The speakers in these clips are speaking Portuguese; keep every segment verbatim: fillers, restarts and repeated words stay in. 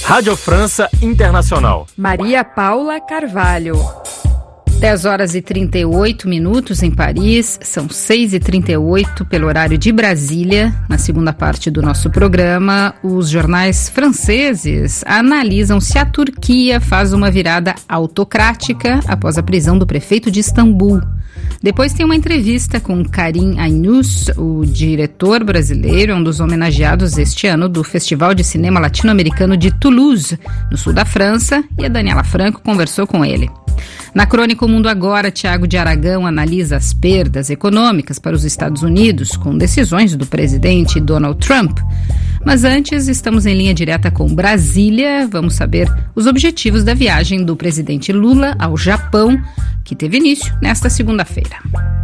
Rádio França Internacional. Maria Paula Carvalho. dez horas e trinta e oito minutos em Paris, são seis e trinta e oito pelo horário de Brasília. Na segunda parte do nosso programa, os jornais franceses analisam se a Turquia faz uma virada autocrática após a prisão do prefeito de Istambul. Depois tem uma entrevista com Karim Ainous, o diretor brasileiro, um dos homenageados este ano do Festival de Cinema Latino-Americano de Toulouse, no sul da França, e a Daniela Franco conversou com ele. Na Crônica O Mundo Agora, Tiago de Aragão analisa as perdas econômicas para os Estados Unidos com decisões do presidente Donald Trump. Mas antes, estamos em linha direta com Brasília. Vamos saber os objetivos da viagem do presidente Lula ao Japão, que teve início nesta segunda-feira.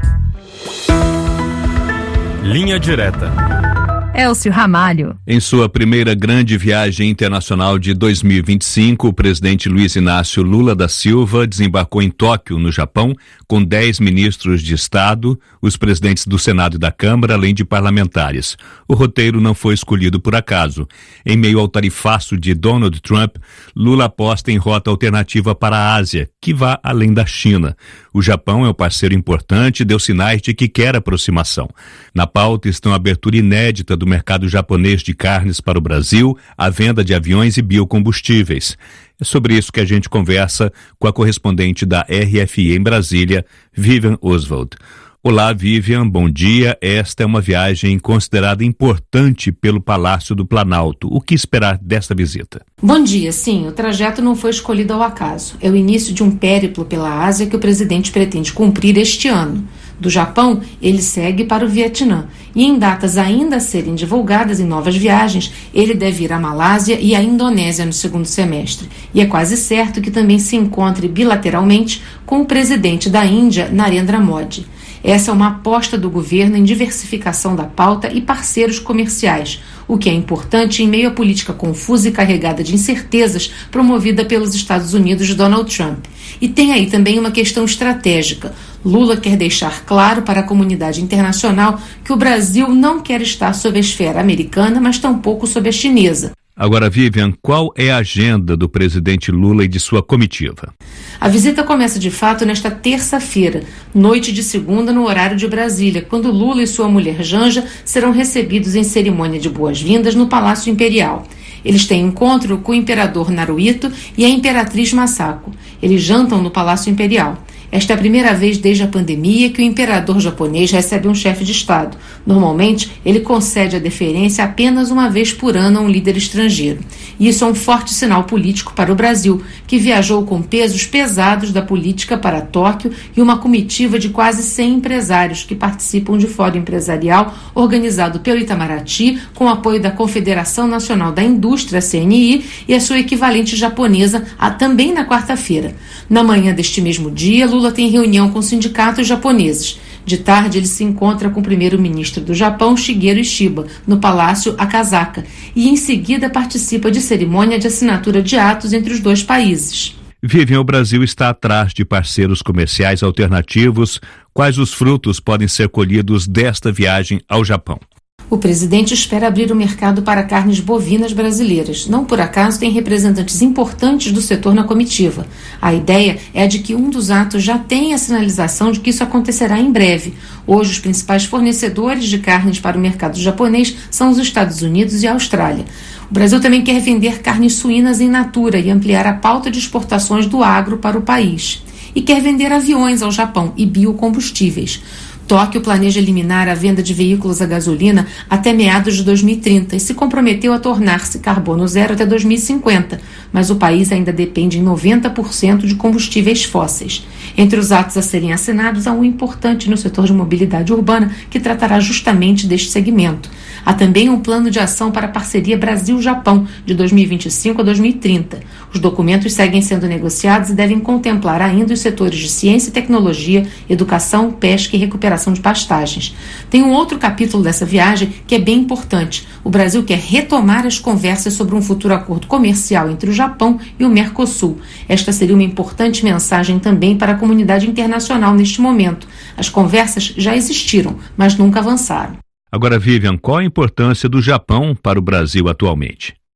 Linha direta. Elcio Ramalho. Em sua primeira grande viagem internacional de dois mil e vinte e cinco, o presidente Luiz Inácio Lula da Silva desembarcou em Tóquio, no Japão, com dez ministros de Estado, os presidentes do Senado e da Câmara, além de parlamentares. O roteiro não foi escolhido por acaso. Em meio ao tarifaço de Donald Trump, Lula aposta em rota alternativa para a Ásia, que vá além da China. O Japão é um parceiro importante e deu sinais de que quer aproximação. Na pauta estão a abertura inédita do mercado japonês de carnes para o Brasil, a venda de aviões e biocombustíveis. É sobre isso que a gente conversa com a correspondente da R F I em Brasília, Vivian Oswald. Olá, Vivian, bom dia. Esta é uma viagem considerada importante pelo Palácio do Planalto. O que esperar desta visita? Bom dia. Sim, o trajeto não foi escolhido ao acaso. É o início de um périplo pela Ásia que o presidente pretende cumprir este ano. Do Japão, ele segue para o Vietnã. E em datas ainda a serem divulgadas em novas viagens, ele deve ir à Malásia e à Indonésia no segundo semestre. E é quase certo que também se encontre bilateralmente com o presidente da Índia, Narendra Modi. Essa é uma aposta do governo em diversificação da pauta e parceiros comerciais, o que é importante em meio à política confusa e carregada de incertezas promovida pelos Estados Unidos de Donald Trump. E tem aí também uma questão estratégica. Lula quer deixar claro para a comunidade internacional que o Brasil não quer estar sob a esfera americana, mas tampouco sob a chinesa. Agora, Vivian, qual é a agenda do presidente Lula e de sua comitiva? A visita começa de fato nesta terça-feira, noite de segunda no horário de Brasília, quando Lula e sua mulher Janja serão recebidos em cerimônia de boas-vindas no Palácio Imperial. Eles têm encontro com o imperador Naruhito e a imperatriz Masako. Eles jantam no Palácio Imperial. Esta é a primeira vez desde a pandemia que o imperador japonês recebe um chefe de Estado. Normalmente, ele concede a deferência apenas uma vez por ano a um líder estrangeiro. E isso é um forte sinal político para o Brasil, que viajou com pesos pesados da política para Tóquio e uma comitiva de quase cem empresários que participam de fórum empresarial organizado pelo Itamaraty, com apoio da Confederação Nacional da Indústria, C N I, e a sua equivalente japonesa, a, também na quarta-feira. Na manhã deste mesmo dia, Lula tem reunião com sindicatos japoneses. De tarde, ele se encontra com o primeiro-ministro do Japão, Shigeru Ishiba, no Palácio Akasaka, e em seguida participa de cerimônia de assinatura de atos entre os dois países. Vivian, o Brasil está atrás de parceiros comerciais alternativos. Quais os frutos podem ser colhidos desta viagem ao Japão? O presidente espera abrir o mercado para carnes bovinas brasileiras. Não por acaso tem representantes importantes do setor na comitiva. A ideia é a de que um dos atos já tenha a sinalização de que isso acontecerá em breve. Hoje, os principais fornecedores de carnes para o mercado japonês são os Estados Unidos e a Austrália. O Brasil também quer vender carnes suínas em natura e ampliar a pauta de exportações do agro para o país. E quer vender aviões ao Japão e biocombustíveis. Tóquio planeja eliminar a venda de veículos a gasolina até meados de dois mil e trinta e se comprometeu a tornar-se carbono zero até dois mil e cinquenta, mas o país ainda depende em noventa por cento de combustíveis fósseis. Entre os atos a serem assinados, há um importante no setor de mobilidade urbana que tratará justamente deste segmento. Há também um plano de ação para a parceria Brasil-Japão de dois mil e vinte e cinco a dois mil e trinta. Os documentos seguem sendo negociados e devem contemplar ainda os setores de ciência e tecnologia, educação, pesca e recuperação de pastagens. Tem um outro capítulo dessa viagem que é bem importante. O Brasil quer retomar as conversas sobre um futuro acordo comercial entre o Japão e o Mercosul. Esta seria uma importante mensagem também para a comunidade internacional neste momento. As conversas já existiram, mas nunca avançaram. Agora, Vivian, qual a importância do Japão para o Brasil atualmente?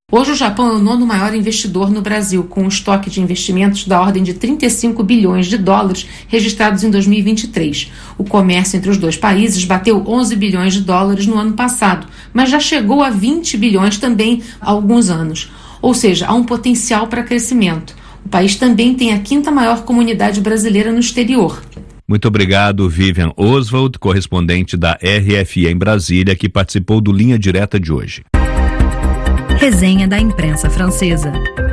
Hoje o Japão é o nono maior investidor no Brasil, com um estoque de investimentos da ordem de trinta e cinco bilhões de dólares registrados em dois mil e vinte e três. O comércio entre os dois países bateu onze bilhões de dólares no ano passado, mas já chegou a vinte bilhões também há alguns anos. Ou seja, há um potencial para crescimento. O país também tem a quinta maior comunidade brasileira no exterior. Muito obrigado, Vivian Oswald, correspondente da R F I em Brasília, que participou do Linha Direta de hoje. Resenha da imprensa francesa.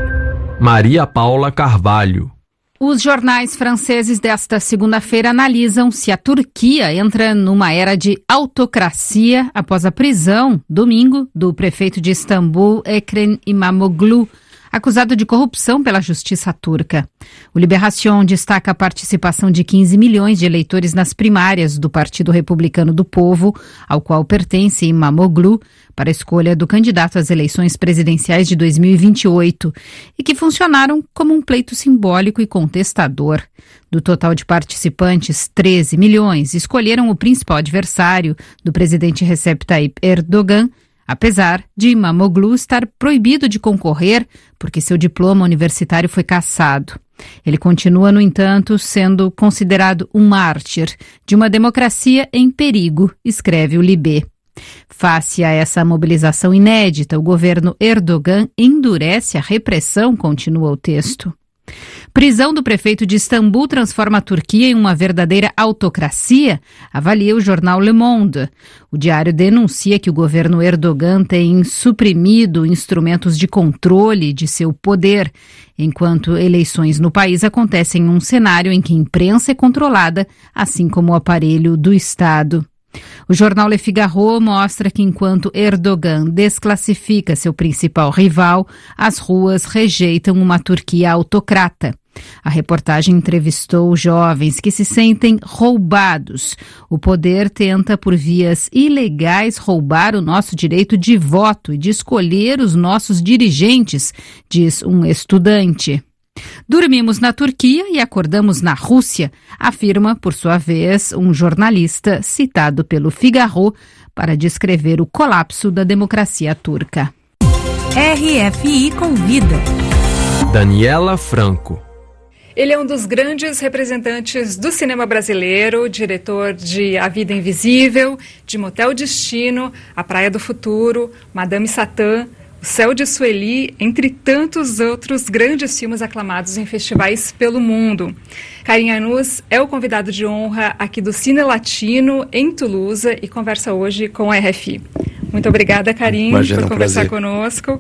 Maria Paula Carvalho. Os jornais franceses desta segunda-feira analisam se a Turquia entra numa era de autocracia após a prisão, domingo, do prefeito de Istambul, Ekrem İmamoğlu, acusado de corrupção pela justiça turca. O Libération destaca a participação de quinze milhões de eleitores nas primárias do Partido Republicano do Povo, ao qual pertence İmamoğlu, para a escolha do candidato às eleições presidenciais de dois mil e vinte e oito, e que funcionaram como um pleito simbólico e contestador. Do total de participantes, treze milhões escolheram o principal adversário do presidente Recep Tayyip Erdogan, apesar de İmamoğlu estar proibido de concorrer porque seu diploma universitário foi cassado. Ele continua, no entanto, sendo considerado um mártir de uma democracia em perigo, escreve o Libé. Face a essa mobilização inédita, o governo Erdogan endurece a repressão, continua o texto. Prisão do prefeito de Istambul transforma a Turquia em uma verdadeira autocracia, avalia o jornal Le Monde. O diário denuncia que o governo Erdogan tem suprimido instrumentos de controle de seu poder, enquanto eleições no país acontecem em um cenário em que a imprensa é controlada, assim como o aparelho do Estado. O jornal Le Figaro mostra que enquanto Erdogan desclassifica seu principal rival, as ruas rejeitam uma Turquia autocrata. A reportagem entrevistou jovens que se sentem roubados. O poder tenta, por vias ilegais, roubar o nosso direito de voto e de escolher os nossos dirigentes, diz um estudante. Dormimos na Turquia e acordamos na Rússia, afirma, por sua vez, um jornalista citado pelo Figaro para descrever o colapso da democracia turca. R F I Convida. Daniela Franco. Ele é um dos grandes representantes do cinema brasileiro, diretor de A Vida Invisível, de Motel Destino, A Praia do Futuro, Madame Satã, O Céu de Sueli, entre tantos outros grandes filmes aclamados em festivais pelo mundo. Karim Anus é o convidado de honra aqui do Cine Latino, em Toulouse, e conversa hoje com a R F I. Muito obrigada, Karim, Imagina, por um conversar prazer. conosco.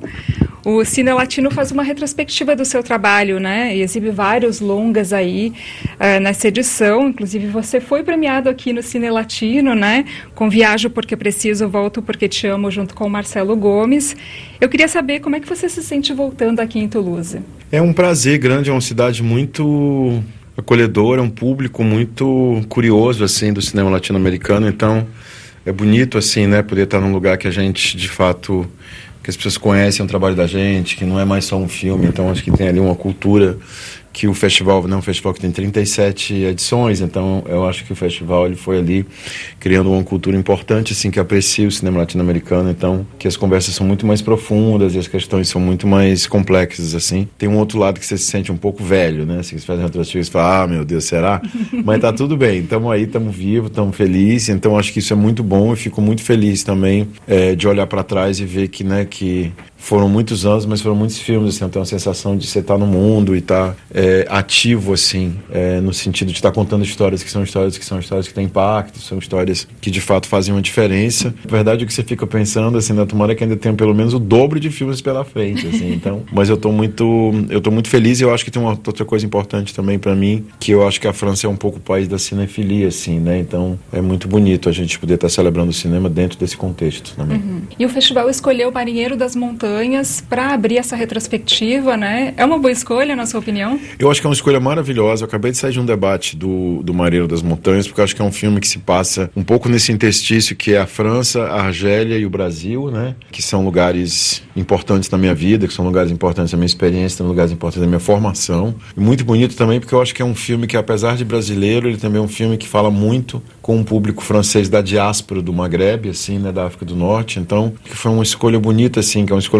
O Cine Latino faz uma retrospectiva do seu trabalho, né? E exibe vários longas aí uh, nessa edição. Inclusive, você foi premiado aqui no Cine Latino, né? Com Viajo Porque Preciso, Volto Porque Te Amo, junto com o Marcelo Gomes. Eu queria saber como é que você se sente voltando aqui em Toulouse. É um prazer grande, é uma cidade muito acolhedora, um público muito curioso, assim, do cinema latino-americano. Então, é bonito, assim, né? Poder estar num lugar que a gente, de fato, que as pessoas conhecem o trabalho da gente, que não é mais só um filme. Então, acho que tem ali uma cultura que o festival, não, um festival que tem trinta e sete edições, então eu acho que o festival ele foi ali criando uma cultura importante, assim, que aprecia o cinema latino-americano, então que as conversas são muito mais profundas e as questões são muito mais complexas, assim. Tem um outro lado que você se sente um pouco velho, né, assim, você faz uma retrospectiva e fala, ah, meu Deus, será? Mas tá tudo bem, estamos aí, estamos vivos, estamos felizes, então acho que isso é muito bom e fico muito feliz também é, de olhar para trás e ver que, né, que foram muitos anos, mas foram muitos filmes, assim, eu tenho uma sensação de você estar no mundo e estar é, ativo, assim, é, no sentido de estar contando histórias que são histórias que são histórias que têm impacto, são histórias que de fato fazem uma diferença. Na verdade, o que você fica pensando, assim, na tomara é que ainda tenha pelo menos o dobro de filmes pela frente, assim, então, mas eu estou muito, eu tô muito feliz e eu acho que tem uma outra coisa importante também para mim, que eu acho que a França é um pouco o país da cinefilia, assim, né, então é muito bonito a gente poder estar celebrando o cinema dentro desse contexto também. Uhum. E o festival escolheu o Marinheiro das Montanhas para abrir essa retrospectiva, né? É uma boa escolha, na sua opinião? Eu acho que é uma escolha maravilhosa. Eu acabei de sair de um debate do, do Marinheiro das Montanhas, porque eu acho que é um filme que se passa um pouco nesse interstício que é a França, a Argélia e o Brasil, né? Que são lugares importantes da minha vida, que são lugares importantes da minha experiência, são lugares importantes da minha formação. E muito bonito também, porque eu acho que é um filme que, apesar de brasileiro, ele também é um filme que fala muito com o público francês da diáspora do Maghreb, assim, né? Da África do Norte. Então, que foi uma escolha bonita, assim, que é uma escolha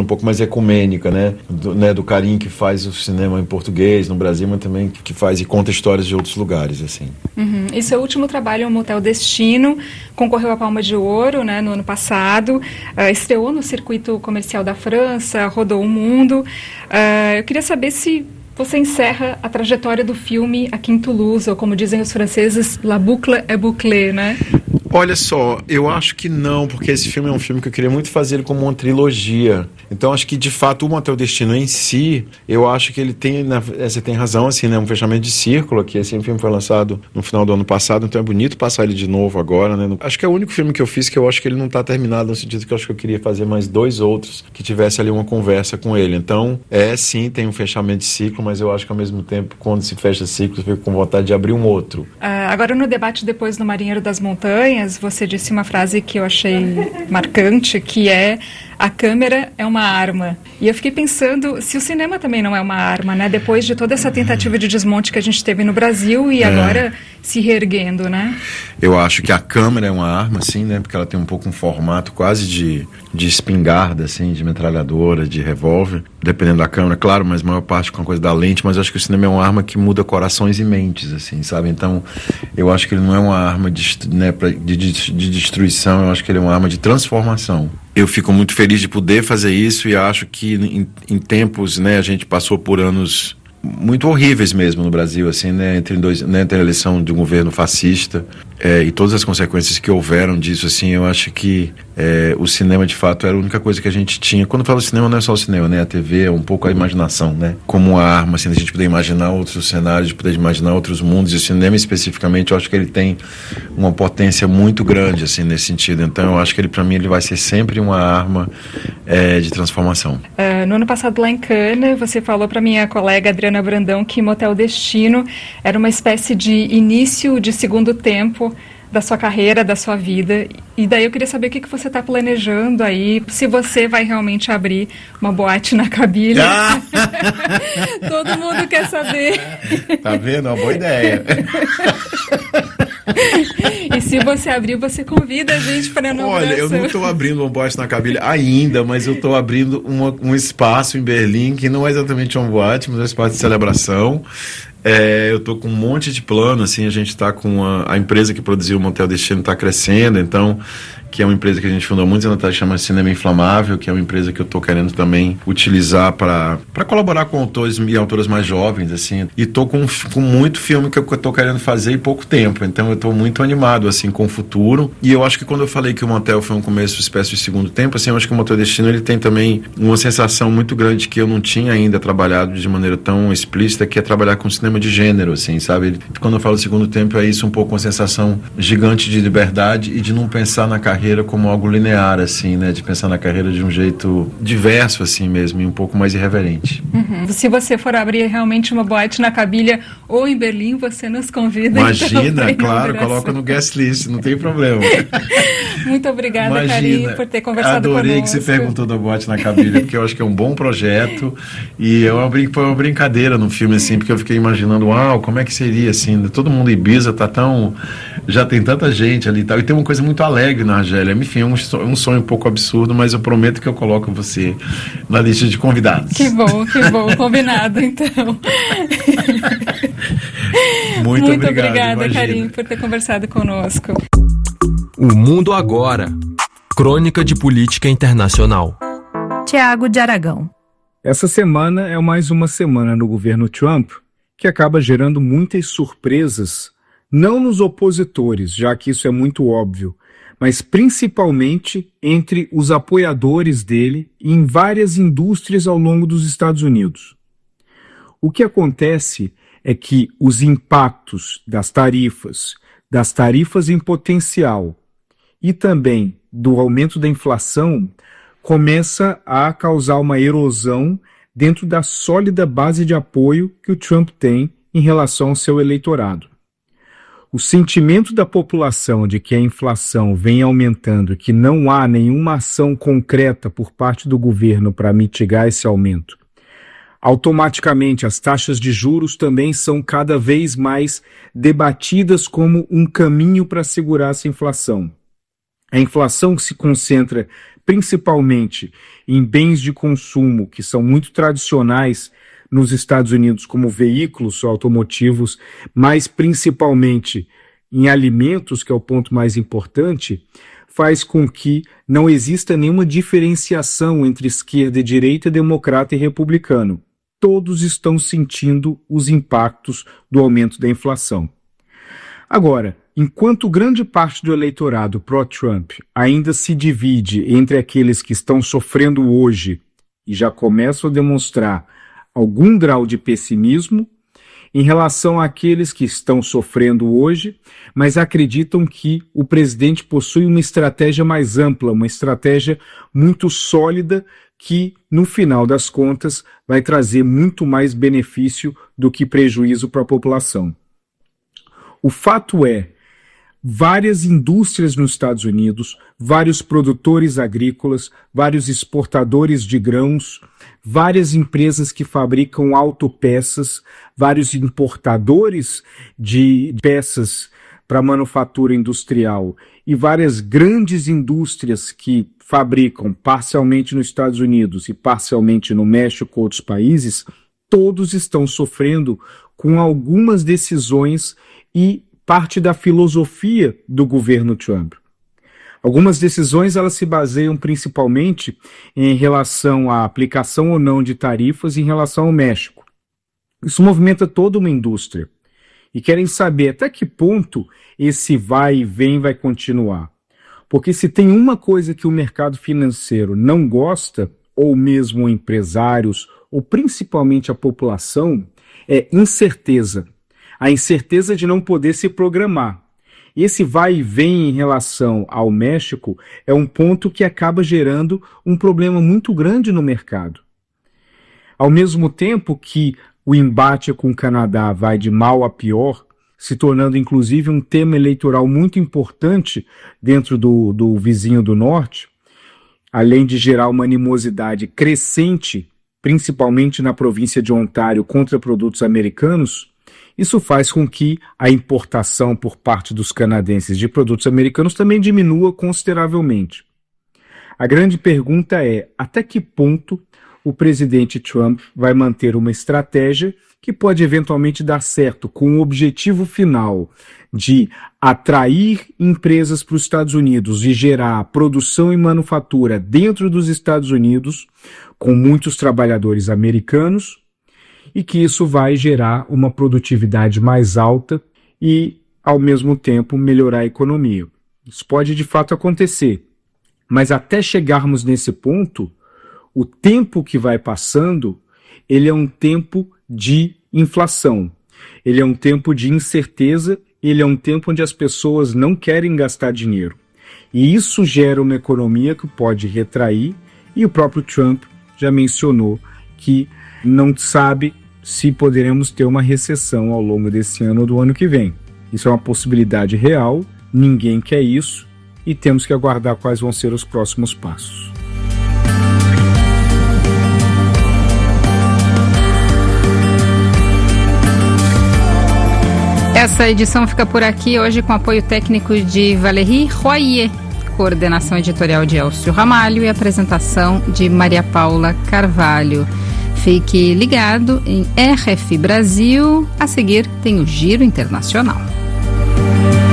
um pouco mais ecumênica, né? Do, né, do carinho que faz o cinema em português, no Brasil, mas também que faz e conta histórias de outros lugares, assim. Uhum. E seu último trabalho é o Motel Destino, concorreu à Palma de Ouro, né, no ano passado, uh, estreou no circuito comercial da França, rodou o mundo. Uh, eu queria saber se você encerra a trajetória do filme aqui em Toulouse, ou como dizem os franceses, la boucle est bouclée, né? Olha só, eu acho que não, porque esse filme é um filme que eu queria muito fazer ele como uma trilogia. Então acho que de fato o Motel Destino em si, eu acho que ele tem, na, você tem razão, assim, né, um fechamento de círculo aqui. Esse filme foi lançado no final do ano passado, então é bonito passar ele de novo agora, né? Acho que é o único filme que eu fiz que eu acho que ele não está terminado, no sentido que eu acho que eu queria fazer mais dois outros que tivesse ali uma conversa com ele. Então é sim, tem um fechamento de ciclo, mas eu acho que ao mesmo tempo, quando se fecha ciclo, eu fico com vontade de abrir um outro. Uh, agora no debate depois no Marinheiro das Montanhas, você disse uma frase que eu achei marcante, que é: a câmera é uma arma. E eu fiquei pensando se o cinema também não é uma arma, né? Depois de toda essa tentativa de desmonte que a gente teve no Brasil e é. agora se reerguendo, né? Eu acho que a câmera é uma arma, sim, né? Porque ela tem um pouco um formato quase de, de espingarda, assim, de metralhadora, de revólver, dependendo da câmera, claro, mas a maior parte com a coisa da lente. Mas eu acho que o cinema é uma arma que muda corações e mentes, assim, sabe? Então, eu acho que ele não é uma arma de, né, de, de, de destruição, eu acho que ele é uma arma de transformação. Eu fico muito feliz de poder fazer isso e acho que em, em tempos, né, a gente passou por anos muito horríveis mesmo no Brasil, assim, né, entre, dois, né, entre a eleição de um governo fascista é, e todas as consequências que houveram disso, assim, eu acho que é, o cinema, de fato, era a única coisa que a gente tinha. Quando eu falo cinema, não é só o cinema, né, a T V é um pouco a imaginação, né, como uma arma, assim, a gente poder imaginar outros cenários, de poder imaginar outros mundos, e o cinema especificamente, eu acho que ele tem uma potência muito grande, assim, nesse sentido. Então eu acho que ele, para mim, ele vai ser sempre uma arma é, de transformação. Uh, no ano passado, lá em Cannes, você falou para minha colega Adriana Brandão que Motel Destino era uma espécie de início de segundo tempo da sua carreira, da sua vida. E daí eu queria saber o que, que você está planejando aí, se você vai realmente abrir uma boate na Cabilha. Ah! Todo mundo quer saber. Tá vendo? Uma boa ideia. E se você abrir, você convida a gente para a inauguração. Olha, eu não estou abrindo uma boate na Cabilha ainda, mas eu estou abrindo uma, um espaço em Berlim, que não é exatamente uma boate, mas é um espaço de celebração. É, eu estou com um monte de plano, assim, a gente está com a, a empresa que produziu o Motel Destino está crescendo, então, que é uma empresa que a gente fundou há muitos anos atrás, chama Cinema Inflamável, que é uma empresa que eu estou querendo também utilizar para colaborar com autores e autoras mais jovens, assim, e estou com, com muito filme que eu estou querendo fazer em pouco tempo, então eu estou muito animado, assim, com o futuro, e eu acho que quando eu falei que o Motel foi um começo, uma espécie de segundo tempo, assim, eu acho que o Motel Destino, ele tem também uma sensação muito grande que eu não tinha ainda trabalhado de maneira tão explícita, que é trabalhar com cinema de gênero, assim, sabe? Quando eu falo segundo tempo, é isso, um pouco uma sensação gigante de liberdade e de não pensar na carreira como algo linear, assim, né? De pensar na carreira de um jeito diverso, assim mesmo, e um pouco mais irreverente. Uhum. Se você for abrir realmente uma boate na Cabilha ou em Berlim, você nos convida. Imagina, então, claro, coloca no guest list, não tem problema. Muito obrigada, Karim, por ter conversado conosco. Adorei que você perguntou da boate na Cabilha, porque eu acho que é um bom projeto e é uma, brin- foi uma brincadeira no filme, assim, porque eu fiquei imaginando, uau, como é que seria, assim, todo mundo em Ibiza tá tão... já tem tanta gente ali e tal, e tem uma coisa muito alegre na Argélia, enfim, é um, um sonho um pouco absurdo, mas eu prometo que eu coloco você na lista de convidados. Que bom, que bom, combinado, então. Muito, Muito obrigado, obrigada, Karim, por ter conversado conosco. O Mundo Agora. Crônica de Política Internacional. Tiago de Aragão. Essa semana é mais uma semana no governo Trump que acaba gerando muitas surpresas, não nos opositores, já que isso é muito óbvio, mas principalmente entre os apoiadores dele e em várias indústrias ao longo dos Estados Unidos. O que acontece é que os impactos das tarifas, das tarifas em potencial e também do aumento da inflação começa a causar uma erosão dentro da sólida base de apoio que o Trump tem em relação ao seu eleitorado. O sentimento da população de que a inflação vem aumentando e que não há nenhuma ação concreta por parte do governo para mitigar esse aumento. Automaticamente, as taxas de juros também são cada vez mais debatidas como um caminho para segurar essa inflação. A inflação que se concentra principalmente em bens de consumo que são muito tradicionais nos Estados Unidos, como veículos automotivos, mas principalmente em alimentos, que é o ponto mais importante, faz com que não exista nenhuma diferenciação entre esquerda e direita, democrata e republicano. Todos estão sentindo os impactos do aumento da inflação. Agora, enquanto grande parte do eleitorado pró-Trump ainda se divide entre aqueles que estão sofrendo hoje e já começam a demonstrar algum grau de pessimismo, em relação àqueles que estão sofrendo hoje, mas acreditam que o presidente possui uma estratégia mais ampla, uma estratégia muito sólida, que, no final das contas, vai trazer muito mais benefício do que prejuízo para a população. O fato é, várias indústrias nos Estados Unidos, vários produtores agrícolas, vários exportadores de grãos, várias empresas que fabricam autopeças, vários importadores de peças para manufatura industrial e várias grandes indústrias que fabricam parcialmente nos Estados Unidos e parcialmente no México e outros países, todos estão sofrendo com algumas decisões e parte da filosofia do governo Trump. Algumas decisões elas se baseiam principalmente em relação à aplicação ou não de tarifas em relação ao México. Isso movimenta toda uma indústria. E querem saber até que ponto esse vai e vem vai continuar. Porque se tem uma coisa que o mercado financeiro não gosta, ou mesmo empresários, ou principalmente a população, é incerteza. A incerteza de não poder se programar. Esse vai e vem em relação ao México é um ponto que acaba gerando um problema muito grande no mercado. Ao mesmo tempo que o embate com o Canadá vai de mal a pior, se tornando inclusive um tema eleitoral muito importante dentro do, do vizinho do norte, além de gerar uma animosidade crescente, principalmente na província de Ontário, contra produtos americanos, isso faz com que a importação por parte dos canadenses de produtos americanos também diminua consideravelmente. A grande pergunta é, até que ponto o presidente Trump vai manter uma estratégia que pode eventualmente dar certo com o objetivo final de atrair empresas para os Estados Unidos e gerar produção e manufatura dentro dos Estados Unidos, com muitos trabalhadores americanos, e que isso vai gerar uma produtividade mais alta e, ao mesmo tempo, melhorar a economia. Isso pode, de fato, acontecer. Mas até chegarmos nesse ponto, o tempo que vai passando, ele é um tempo de inflação. Ele é um tempo de incerteza, ele é um tempo onde as pessoas não querem gastar dinheiro. E isso gera uma economia que pode retrair, e o próprio Trump já mencionou que não sabe se poderemos ter uma recessão ao longo desse ano ou do ano que vem. Isso é uma possibilidade real, ninguém quer isso, e temos que aguardar quais vão ser os próximos passos. Essa edição fica por aqui hoje com apoio técnico de Valérie Royer, coordenação editorial de Elcio Ramalho e apresentação de Maria Paula Carvalho. Fique ligado em R F Brasil. A seguir tem o Giro Internacional.